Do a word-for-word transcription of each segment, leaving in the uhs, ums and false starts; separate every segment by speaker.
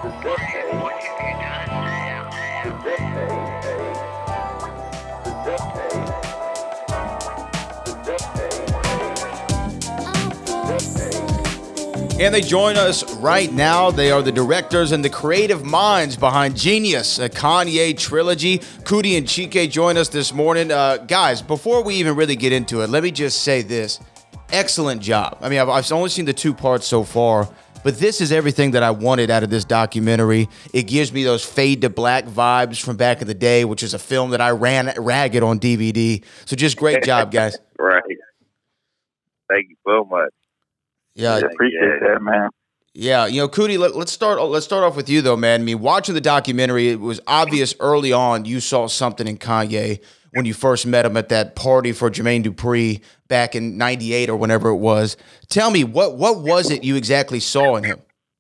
Speaker 1: And they join us right now. They are the directors and the creative minds behind Genius, a Kanye trilogy. Coodie and Chike join us this morning. Uh, guys, before we even really get into it, let me just say this. Excellent job. I mean, I've, I've only seen the two parts so far, but this is everything that I wanted out of this documentary. It gives me those fade to black vibes from back in the day, which is a film that I ran ragged on D V D. So just great job, guys.
Speaker 2: Right. Thank you so much.
Speaker 1: Yeah,
Speaker 3: I appreciate that, man.
Speaker 1: Yeah, you know, Coodie, let, let's start. Let's start off with you, though, man. I mean, watching the documentary, it was obvious early on you saw something in Kanye when you first met him at that party for Jermaine Dupri back in ninety-eight or whenever it was. Tell me, what what was it you exactly saw in him?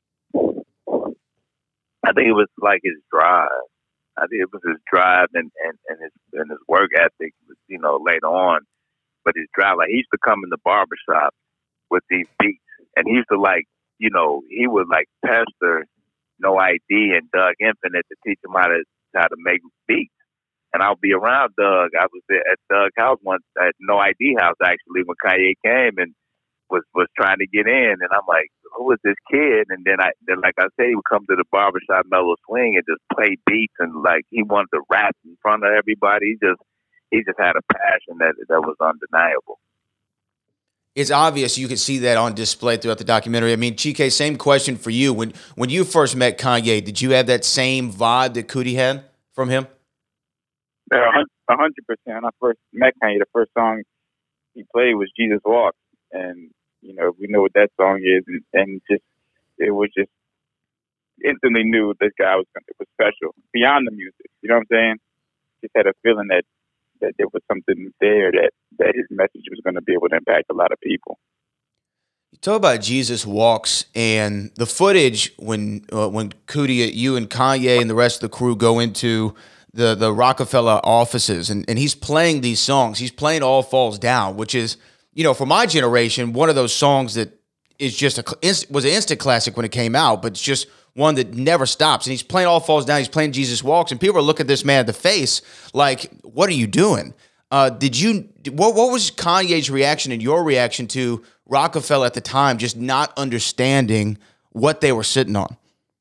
Speaker 2: I think it was like his drive. I think it was his drive and, and, and his and his work ethic, you know, later on. But his drive, like he used to come in the barbershop with these beats. And he used to like, you know, he would like pester No I D and Doug Infinite to teach him how to how to make beats. And I'll be around Doug. I was at Doug's house once at No I D house actually when Kanye came and was was trying to get in. And I'm like, who is this kid? And then I then like I said, he would come to the barbershop Mellow Swing and just play beats and like he wanted to rap in front of everybody. He just he just had a passion that that was undeniable.
Speaker 1: It's obvious you can see that on display throughout the documentary. I mean, Chike, same question for you. When when you first met Kanye, did you have that same vibe that Coodie had from him?
Speaker 3: Yeah, a hundred percent. When I first met Kanye, the first song he played was Jesus Walks. And, you know, we know what that song is. And, and just, it was just instantly knew this guy was, it was special beyond the music. You know what I'm saying? Just had a feeling that, that there was something there that, that his message was going to be able to impact a lot of people.
Speaker 1: You talk about Jesus Walks and the footage when uh, when Coodie, you and Kanye and the rest of the crew go into the the Rockefeller offices and, and he's playing these songs. He's playing All Falls Down, which is, you know, for my generation, one of those songs that is just a was an instant classic when it came out, but it's just one that never stops. And he's playing All Falls Down. He's playing Jesus Walks, and people are looking at this man in the face like, "What are you doing?" Uh, did you? What What was Kanye's reaction and your reaction to Rockefeller at the time, just not understanding what they were sitting on?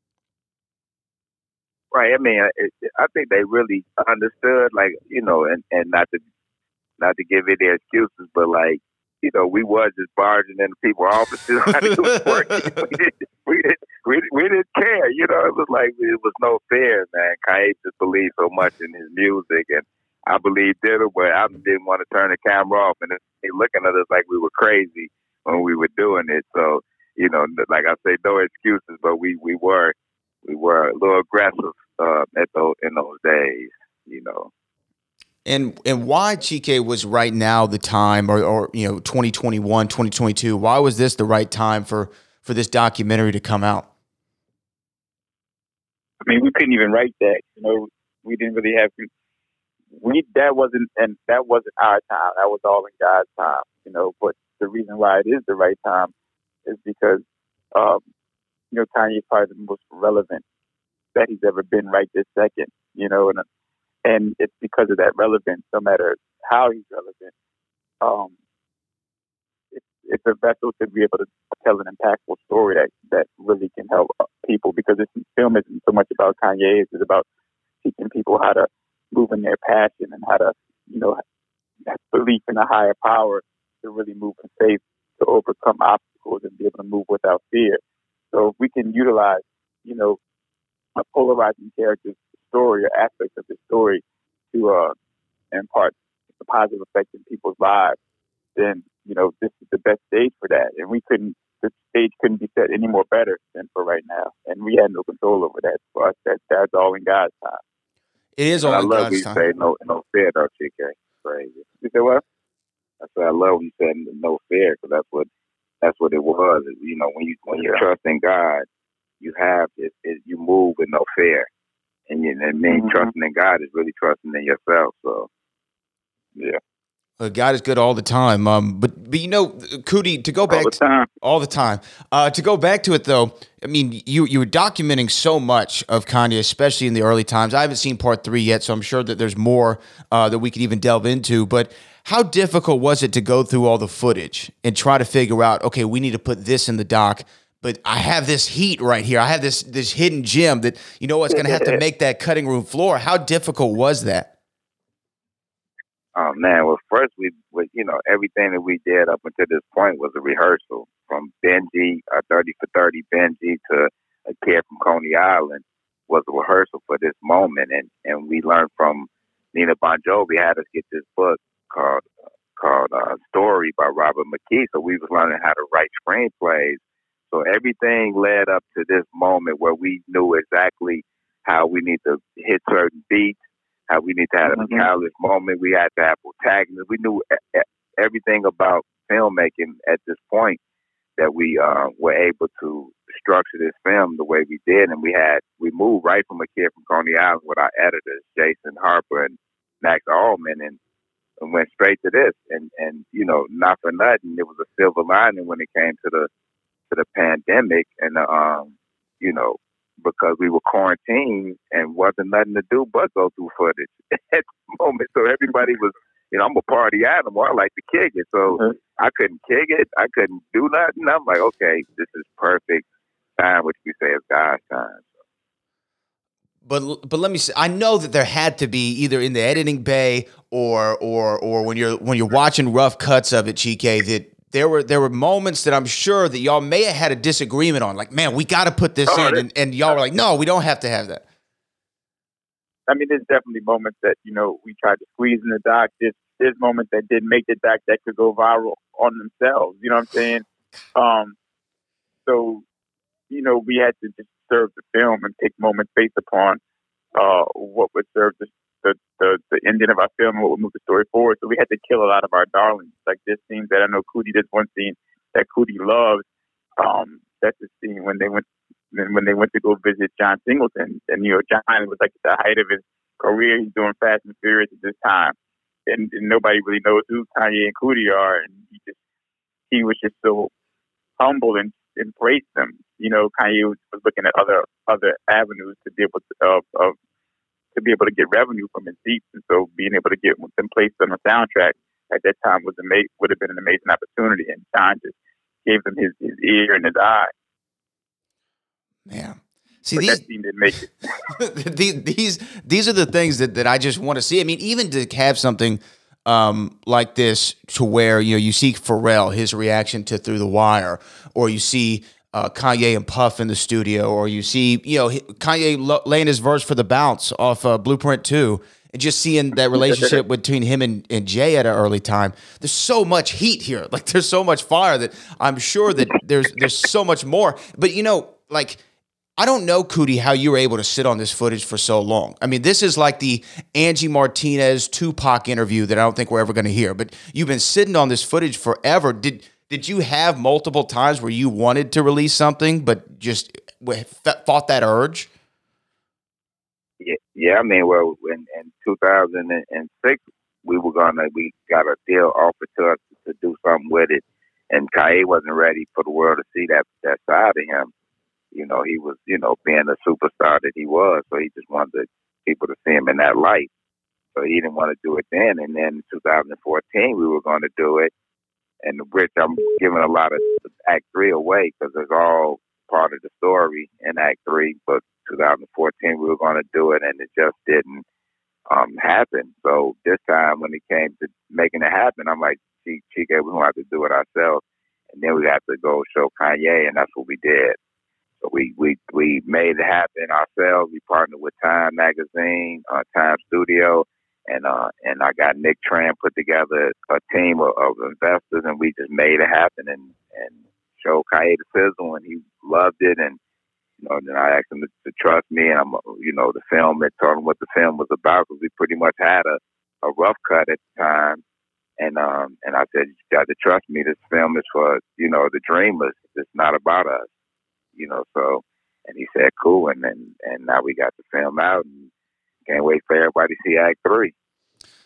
Speaker 2: Right. I mean, it, I think they really understood, like, you know, and, and not to not to give any excuses, but like, you know, we was just barging into people's offices. It was working. We didn't, we didn't, we, we didn't care. You know, it was like it was no fear, man. Kanye just believed so much in his music, and I believed in it, but I didn't want to turn the camera off, and they looking at us like we were crazy when we were doing it. So, you know, like I say, no excuses, but we, we were we were a little aggressive uh, at those in those days, you know.
Speaker 1: And and why, Chike, was right now the time, or, or you know, twenty twenty-one, twenty twenty-two, why was this the right time for, for this documentary to come out?
Speaker 3: I mean, we couldn't even write that. You know, we didn't really have we that wasn't and that wasn't our time. That was all in God's time. You know, but the reason why it is the right time is because um, you know, Kanye is probably the most relevant that he's ever been right this second. You know, and and it's because of that relevance. No matter how he's relevant, um, it's it's a vessel to be able to tell an impactful story that that really can help people. Because this film isn't so much about Kanye; it's about teaching people how to move in their passion and how to, you know, have belief in a higher power to really move in faith to overcome obstacles and be able to move without fear. So if we can utilize, you know, a polarizing character's story or aspects of the story to uh, impart a positive effect in people's lives, then, you know, this is the best stage for that. And we couldn't, the stage couldn't be set any more better than for right now. And we had no control over that. For us, that, that's all in God's time.
Speaker 1: It is all
Speaker 2: I
Speaker 1: in
Speaker 2: love
Speaker 1: God's
Speaker 2: when you
Speaker 1: time.
Speaker 2: say no, no fear, though, Chike. Crazy.
Speaker 3: You say what?
Speaker 2: I said I love when you said no fear, because that's what that's what it was. You know, when you when you trust in God, you have it, it, you move with no fear, and you, and mean mm-hmm. trusting in God is really trusting in yourself. So, yeah.
Speaker 1: Uh, God is good all the time. Um, but but you know, Cootie, to go
Speaker 3: All
Speaker 1: back
Speaker 3: the
Speaker 1: to,
Speaker 3: time.
Speaker 1: all the time. Uh, to go back to it though, I mean, you you were documenting so much of Kanye, especially in the early times. I haven't seen part three yet, so I'm sure that there's more uh, that we could even delve into. But how difficult was it to go through all the footage and try to figure out, okay, we need to put this in the doc, but I have this heat right here. I have this this hidden gem that you know what's going to have to make that cutting room floor. How difficult was that?
Speaker 2: Oh man, well first we, we, you know, everything that we did up until this point was a rehearsal. From Benji, uh, thirty for thirty Benji to A Kid from Coney Island was a rehearsal for this moment, and and we learned from Nina Bon Jovi had us get this book called called uh, Story by Robert McKee. So we was learning how to write screenplays. So everything led up to this moment where we knew exactly how we need to hit certain beats, how we need to have mm-hmm. a catalyst moment. We had to have protagonists. We knew everything about filmmaking at this point that we uh, were able to structure this film the way we did. And we had, we moved right from A Kid from Coney Island with our editors, Jason Harper and Max Allman, and, and went straight to this. And, and, you know, not for nothing, it was a silver lining when it came to the, to the pandemic and, the, um, you know, because we were quarantined and wasn't nothing to do but go through footage at the moment. So everybody was, you know, I'm a party animal. I like to kick it. So mm-hmm. I couldn't kick it. I couldn't do nothing. I'm like, okay, this is perfect time, which we say is God's time.
Speaker 1: But but let me say, I know that there had to be either in the editing bay or or or when you're when you're watching rough cuts of it, Chike, that there were there were moments that I'm sure that y'all may have had a disagreement on. Like, man, we got to put this oh, in, and, and y'all were like, no, we don't have to have that.
Speaker 3: I mean, there's definitely moments that, you know, we tried to squeeze in the doc. There's, there's moments that didn't make the doc that could go viral on themselves. You know what I'm saying? Um, so, you know, we had to just serve the film and pick moments based upon uh, what would serve the, the, the, the ending of our film and what would move the story forward. So we had to kill a lot of our darlings. Like this scene that I know Cootie, there's one scene that Cootie loves. Um, that's the scene when they went when they went to go visit John Singleton. And, you know, John was like at the height of his career. He's doing Fast and Furious at this time. And, and nobody really knows who Kanye and Cootie are. And he just, he was just so humble and embraced them. You know, Kanye was, was looking at other, other avenues to be able to, of, of, to be able to get revenue from his seats. And so being able to get them placed on the soundtrack at that time was ama- would have been an amazing opportunity. And John just gave them his, his ear and his eye.
Speaker 1: Man, see,
Speaker 3: but
Speaker 1: these,
Speaker 3: that scene didn't make it.
Speaker 1: these, these, these are the things that, that I just want to see. I mean, even to have something um, like this to where, you know, you see Pharrell, his reaction to Through the Wire, or you see uh, Kanye and Puff in the studio, or you see, you know, Kanye lo- laying his verse for The Bounce off uh, Blueprint two, and just seeing that relationship between him and, and Jay at an early time. There's so much heat here. Like, there's so much fire that I'm sure that there's there's so much more. But, you know, like, I don't know, Cootie, how you were able to sit on this footage for so long. I mean, this is like the Angie Martinez Tupac interview that I don't think we're ever going to hear. But you've been sitting on this footage forever. Did did you have multiple times where you wanted to release something but just fought that urge?
Speaker 2: Yeah, yeah. I mean, well, in, in two thousand six, we were gonna we got a deal offered to us to do something with it, and Kanye wasn't ready for the world to see that that side of him. You know, he was, you know, being the superstar that he was, so he just wanted people to see him in that light. So he didn't want to do it then. And then in two thousand fourteen, we were going to do it. And which I'm giving a lot of Act three away because it's all part of the story in Act three. But two thousand fourteen, we were going to do it, and it just didn't um, happen. So this time, when it came to making it happen, I'm like, Chike, we're going to have to do it ourselves. And then we have to go show Kanye, and that's what we did. So we, we, we made it happen ourselves. We partnered with Time Magazine, uh, Time Studio, and uh, and I got Nick Tran put together a team of, of investors, and we just made it happen and, and showed Kanye the sizzle, and he loved it. And you know, then I asked him to, to trust me, and I'm, you know, the film, and told him what the film was about because we pretty much had a, a rough cut at the time. And um, and I said, you got to trust me. This film is for, you know, the dreamers. It's not about us. You know, so, and he said, cool. And then, and now we got the film out and can't wait for everybody to see Act three.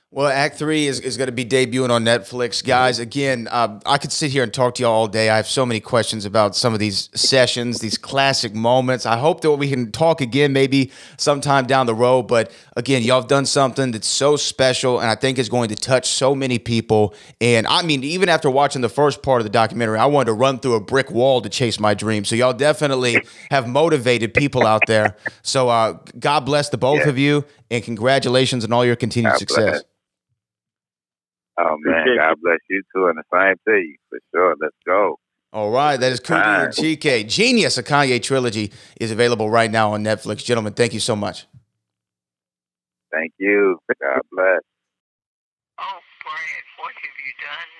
Speaker 1: Well, Act Three is, is going to be debuting on Netflix, guys. Again, uh, I could sit here and talk to y'all all day. I have so many questions about some of these sessions, these classic moments. I hope that we can talk again, maybe sometime down the road. But again, y'all have done something that's so special, and I think is going to touch so many people. And I mean, even after watching the first part of the documentary, I wanted to run through a brick wall to chase my dream. So y'all definitely have motivated people out there. So uh, God bless the both
Speaker 2: Yeah.
Speaker 1: of you, and congratulations on all your continued
Speaker 2: God
Speaker 1: success.
Speaker 2: bless. Oh, man,
Speaker 3: Appreciate
Speaker 2: God bless you too, and the same to you, for sure. Let's go.
Speaker 1: All right, that is Kudi and G K. Genius, a Kanye trilogy, is available right now on Netflix. Gentlemen, thank you so much.
Speaker 2: Thank you. God bless.
Speaker 4: Oh, Brian, what have you done?